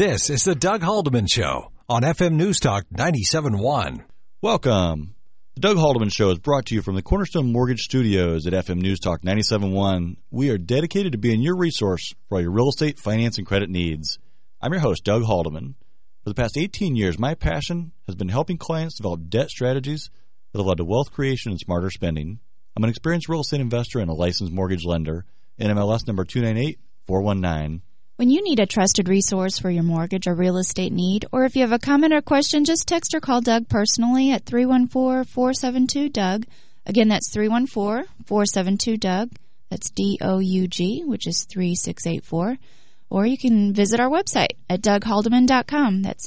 This is the Doug Haldeman Show on FM News Talk 97.1. Welcome. The Doug Haldeman Show is brought to you from the Cornerstone Mortgage Studios at FM News Talk 97.1. We are dedicated to being your resource for all your real estate, finance, and credit needs. I'm your host, Doug Haldeman. For the past 18 years, my passion has been helping clients develop debt strategies that have led to wealth creation and smarter spending. I'm an experienced real estate investor and a licensed mortgage lender. NMLS number 298419. When you need a trusted resource for your mortgage or real estate need, or if you have a comment or question, just text or call Doug personally at 314-472-DOUG. Again, that's 314-472-DOUG. That's D-O-U-G, which is 3684. Or you can visit our website at doughaldeman.com. That's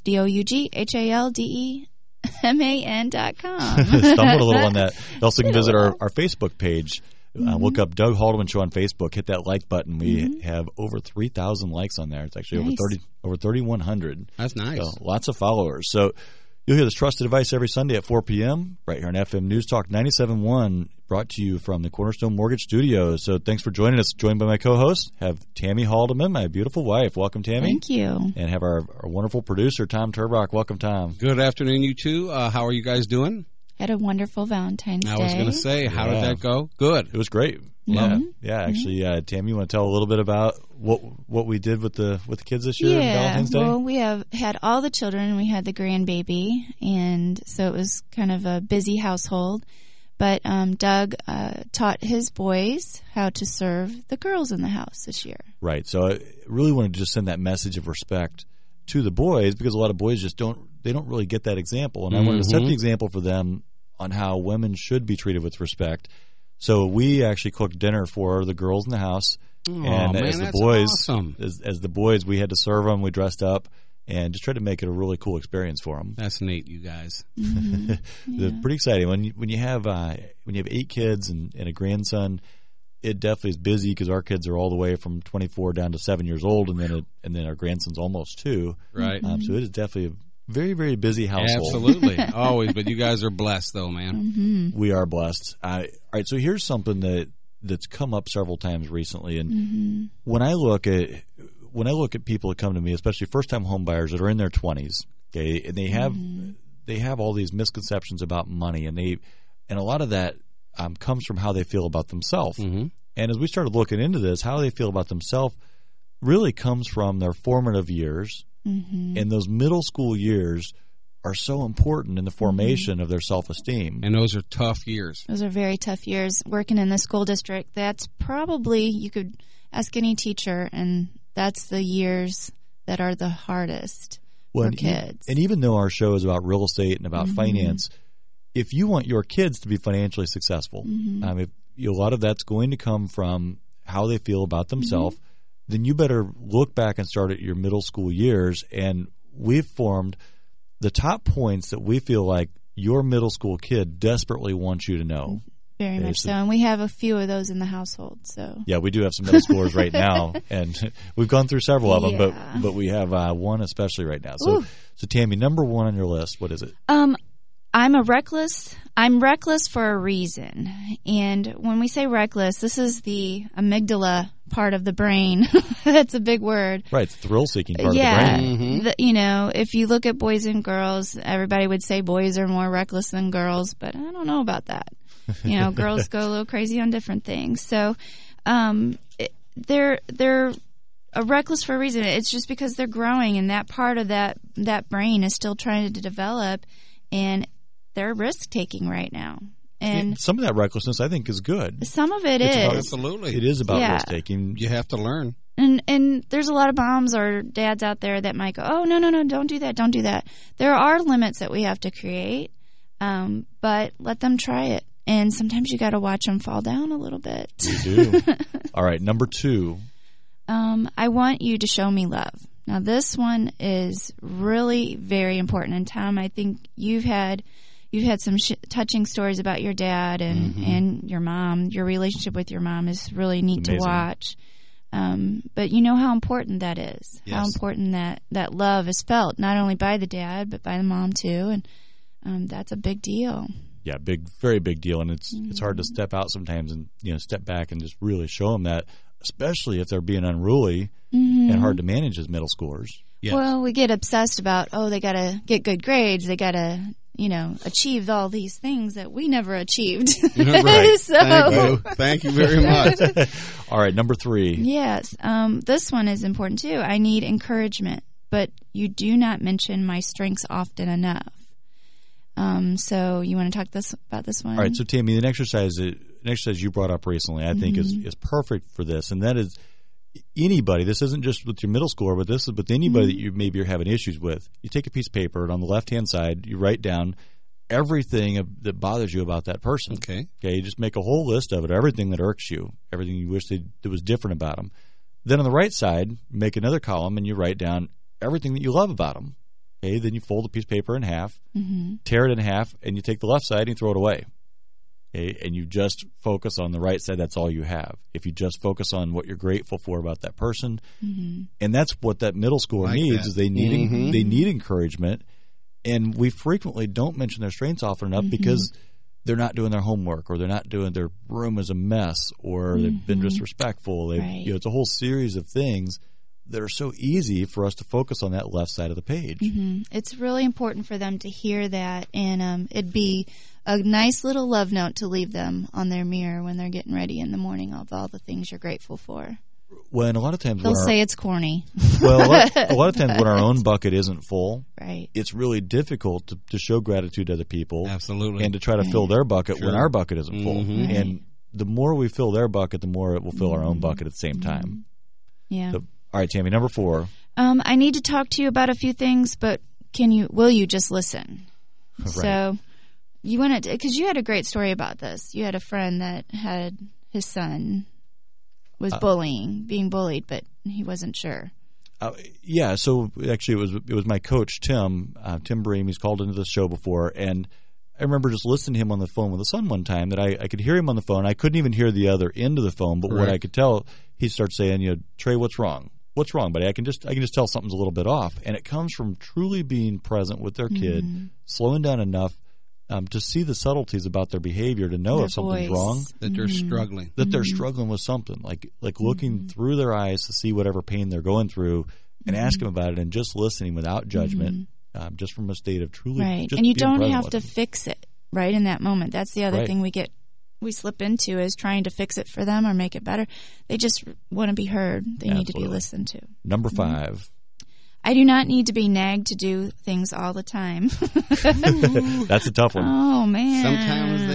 DOUGHALDEMAN.com. Stumbled a little on that. You also can visit our Facebook page. Look up Doug Haldeman Show on Facebook. Hit that like button. We have over 3,000 likes on there. It's actually nice. over 3,100. That's nice. So lots of followers. So you'll hear this trusted advice every Sunday at 4 p.m. right here on FM News Talk 97.1, brought to you from the Cornerstone Mortgage Studios. So thanks for joining us. Joined by my co-host, have Tammy Haldeman, my beautiful wife. Welcome, Tammy. Thank you. And have our wonderful producer, Tom Turbach. Welcome, Tom. Good afternoon, you two. How are you guys doing? Had a wonderful Valentine's Day. I was going to say, how did that go? Good. It was great. Yeah, Actually, Tammy, you want to tell a little bit about what we did with the kids this year on Valentine's Day? Well, we have had all the children. We had the grandbaby, and so it was kind of a busy household. But Doug taught his boys how to serve the girls in the house this year. Right. So I really wanted to just send that message of respect to the boys, because a lot of boys just don't really get that example. And I wanted to set the example for them on how women should be treated with respect. So we actually cooked dinner for the girls in the house. And as the boys, awesome. as the boys, we had to serve them. We dressed up and just tried to make it a really cool experience for them. That's neat, you guys. It's pretty exciting when you have 8 kids and a grandson. It definitely is busy because our kids are all the way from 24 down to 7 years old, and then our grandson's almost 2. Right. So it is definitely a very, very busy household. Absolutely, always. But you guys are blessed, though, man. We are blessed. All right. So here's something that's come up several times recently, and when I look at people that come to me, especially first-time home buyers that are in their 20s, okay, and they have all these misconceptions about money, and a lot of that comes from how they feel about themselves. And as we started looking into this, how they feel about themselves really comes from their formative years, and those middle school years are so important in the formation of their self-esteem. And those are tough years. Those are very tough years. Working in the school district, that's probably, you could ask any teacher, and that's the years that are the hardest for kids. And even though our show is about real estate and about finance, if you want your kids to be financially successful, a lot of that's going to come from how they feel about themselves, then you better look back and start at your middle school years. And we've formed the top points that we feel like your middle school kid desperately wants you to know. Very much so. And we have a few of those in the household. So yeah, we do have some middle schoolers right now, and we've gone through several of them, but we have one especially right now. So Tammy, number 1 on your list, what is it? I'm reckless for a reason. And when we say reckless, this is the amygdala part of the brain. That's a big word. Right, it's the thrill-seeking part of the brain. If you look at boys and girls, everybody would say boys are more reckless than girls, but I don't know about that. Girls go a little crazy on different things. So they're reckless for a reason. It's just because they're growing, and that part of that brain is still trying to develop, and they're risk-taking right now. And some of that recklessness, I think, is good. Some of it is. Absolutely. It is about risk-taking. You have to learn. And there's a lot of moms or dads out there that might go, oh, no, don't do that. There are limits that we have to create, but let them try it. And sometimes you got to watch them fall down a little bit. You do. All right, number 2. I want you to show me love. Now, this one is really very important. And, Tom, I think you've had some touching stories about your dad and your mom. Your relationship with your mom is really neat to watch. But you know how important that is. Yes. How important that love is felt, not only by the dad, but by the mom, too. And that's a big deal. Yeah, very big deal. And it's hard to step out sometimes and step back and just really show them that, especially if they're being unruly and hard to manage as middle schoolers. Yes. Well, we get obsessed about, they got to get good grades. They got to, achieve all these things that we never achieved. Right. So, Thank you very much. All right, number 3. yes, this one is important too. I need encouragement, but you do not mention my strengths often enough. So you want to talk about this one? All right, so Tammy, an exercise you brought up recently, I think is perfect for this, and that is anybody. This isn't just with your middle schooler, but this is with anybody that you maybe are having issues with. You take a piece of paper, and on the left-hand side, you write down everything that bothers you about that person. Okay. You just make a whole list of it, everything that irks you, everything you wish that was different about them. Then on the right side, make another column, and you write down everything that you love about them. Okay, then you fold a piece of paper in half, tear it in half, and you take the left side and you throw it away. Okay, and you just focus on the right side. That's all you have. If you just focus on what you're grateful for about that person, and that's what that middle schooler needs, is they need encouragement. And we frequently don't mention their strengths often enough because they're not doing their homework, or they're not doing, their room is a mess, or they've been disrespectful. It's a whole series of things that are so easy for us to focus on that left side of the page. It's really important for them to hear that, and it'd be a nice little love note to leave them on their mirror when they're getting ready in the morning of all the things you're grateful for. Well, and a lot of times they'll say it's corny. Well, a lot of times when our own bucket isn't full, right, it's really difficult to show gratitude to other people. Absolutely. And to try to fill their bucket when our bucket isn't full. Right. And the more we fill their bucket, the more it will fill our own bucket at the same time. Yeah. So, all right, Tammy, number 4. I need to talk to you about a few things, but will you just listen? Right. So you wanted to, because you had a great story about this. You had a friend that had his son was being bullied, but he wasn't sure. Yeah, so actually it was my coach, Tim Bream. He's called into the show before, and I remember just listening to him on the phone with his son one time that I could hear him on the phone. I couldn't even hear the other end of the phone, but what I could tell, he starts saying, Trey, what's wrong? What's wrong, buddy? I can just tell something's a little bit off. And it comes from truly being present with their kid, slowing down enough to see the subtleties about their behavior, to know their if something's voice. wrong. That they're struggling. That they're struggling with something, like looking through their eyes to see whatever pain they're going through, and ask them about it, and just listening without judgment, just from a state of truly right. just And you being don't present have with to them. fix it right in that moment. That's the other thing we slip into, is trying to fix it for them or make it better. They just want to be heard. They need to be listened to. Number 5. I do not need to be nagged to do things all the time. That's a tough one. Oh, man. Sometimes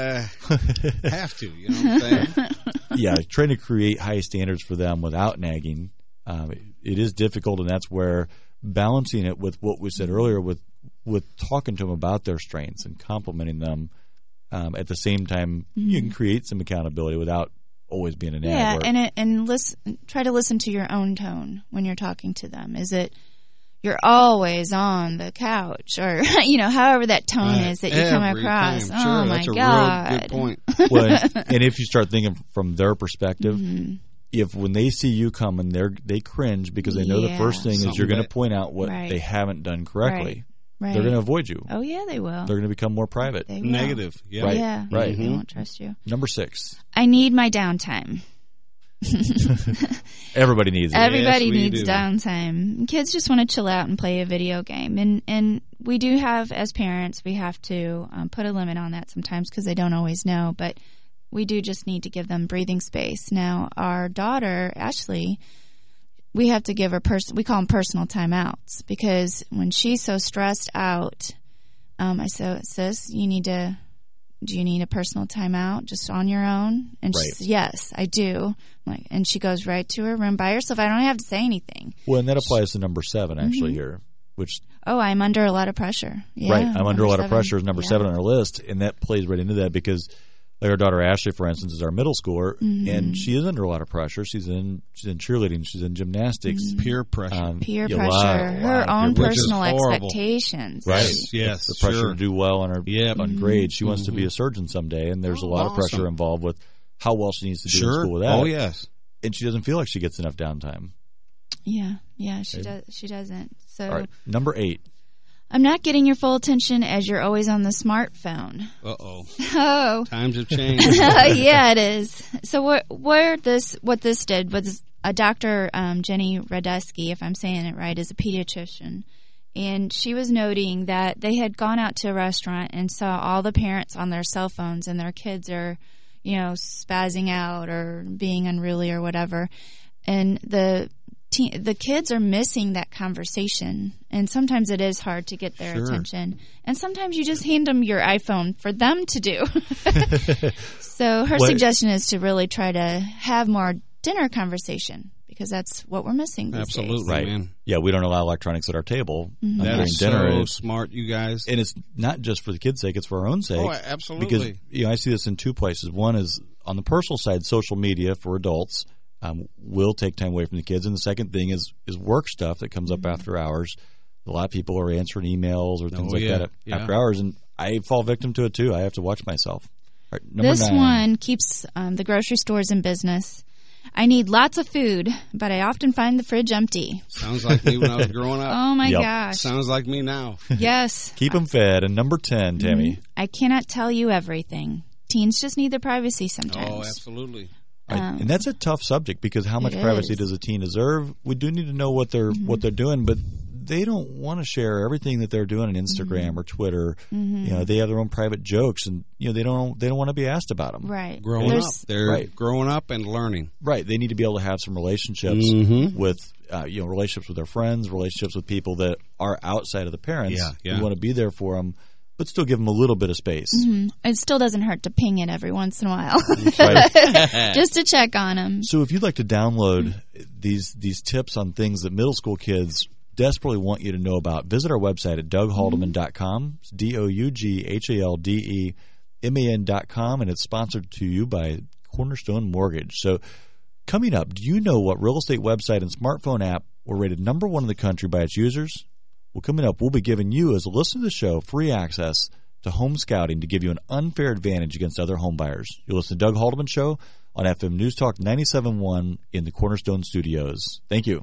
they have to, you know what I'm saying? Yeah, trying to create high standards for them without nagging, it is difficult, and that's where balancing it with what we said earlier, with talking to them about their strengths and complimenting them, at the same time, you can create some accountability without always being a nag. Yeah, and try to listen to your own tone when you're talking to them. Is it you're always on the couch, or however that tone is that you come across? Time. Sure, oh my that's a God! Real good point. Well, and if you start thinking from their perspective, if when they see you coming, they cringe because they know the first thing is you're going to point out what they haven't done correctly. Right. They're going to avoid you. Oh yeah, they will. They're going to become more private. They will. Negative. Yeah. Right. Yeah. Right. They won't trust you. Number 6. I need my downtime. Everybody needs it. Everybody Yes, we needs do. downtime. Kids just want to chill out and play a video game, and we do have, as parents, we have to put a limit on that sometimes because they don't always know. But we do just need to give them breathing space. Now, our daughter Ashley, we have to give her we call them personal timeouts, because when she's so stressed out, I said, sis, do you need a personal timeout just on your own? And she says, yes, I do. And she goes right to her room by herself. I don't have to say anything. Well, and that applies to number 7 actually here, which I'm under a lot of pressure. Yeah, right, I'm under a lot of 7. pressure is number 7 on our list, and that plays right into that because, like, our daughter Ashley, for instance, is our middle schooler, and she is under a lot of pressure. She's in cheerleading, she's in gymnastics, Peer pressure. Peer a pressure, lot her of own peer pressure. personal Which is horrible. expectations. right? Yes, the pressure sure. to do well on her on grades. She wants to be a surgeon someday, and there's a lot of pressure awesome. involved with how well she needs to do in Sure. school with that. Oh, yes. And she doesn't feel like she gets enough downtime. Yeah, she does. She doesn't. So All right, number 8. I'm not getting your full attention as you're always on the smartphone. Uh-oh. Oh. Times have changed. Yeah, it is. So what this did was Dr. Jenny Radeski, if I'm saying it right, is a pediatrician. And she was noting that they had gone out to a restaurant and saw all the parents on their cell phones and their kids are, spazzing out or being unruly or whatever. And the kids are missing that conversation. And sometimes it is hard to get their attention. And sometimes you just hand them your iPhone for them to do. So her suggestion is to really try to have more dinner conversation, because that's what we're missing these Absolutely, days. Right. man. Yeah, we don't allow electronics at our table That during is dinner. so smart, you guys. And it's not just for the kids' sake; it's for our own sake. Oh, absolutely. Because I see this in two places. One is on the personal side, social media for adults will take time away from the kids, and the second thing is work stuff that comes up after hours. A lot of people are answering emails or things that after hours, and I fall victim to it too. I have to watch myself. All right, number This 9. one keeps the grocery stores in business. I need lots of food, but I often find the fridge empty. Sounds like me when I was growing up. Oh, my Yep. gosh. Sounds like me now. Yes. Keep them fed. And number 10, Tammy. I cannot tell you everything. Teens just need their privacy sometimes. Oh, absolutely. Right. And that's a tough subject, because how much It privacy is. does a teen deserve? We do need to know what they're doing, but they don't want to share everything that they're doing on Instagram or Twitter. They have their own private jokes, and they don't want to be asked about them. Right. Growing up. They're Right. growing up and learning. Right. They need to be able to have some relationships with relationships with their friends, relationships with people that are outside of the parents. Yeah. who want to be there for them, but still give them a little bit of space. It still doesn't hurt to ping it every once in a while. Right. Just to check on them. So if you'd like to download these tips on things that middle school kids desperately want you to know about, visit our website at DougHaldeman.com. It's DougHaldeman.com, and it's sponsored to you by Cornerstone Mortgage. So coming up, do you know what real estate website and smartphone app were rated number 1 in the country by its users? Well, coming up, we'll be giving you, as a listener to the show, free access to home scouting to give you an unfair advantage against other home buyers. You'll listen to Doug Haldeman Show on FM News Talk 97.1 in the Cornerstone Studios. Thank you.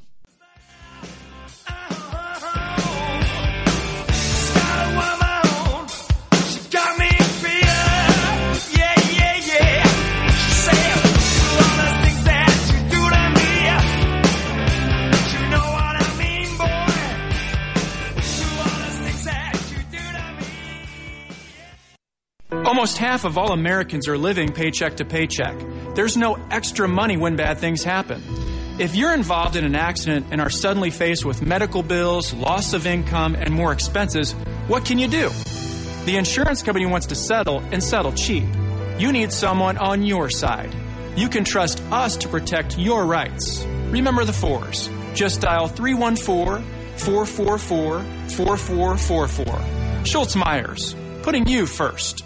Almost half of all Americans are living paycheck to paycheck. There's no extra money when bad things happen. If you're involved in an accident and are suddenly faced with medical bills, loss of income, and more expenses, what can you do? The insurance company wants to settle, and settle cheap. You need someone on your side. You can trust us to protect your rights. Remember the 4s. Just dial 314-444-4444. Schultz Myers, putting you first.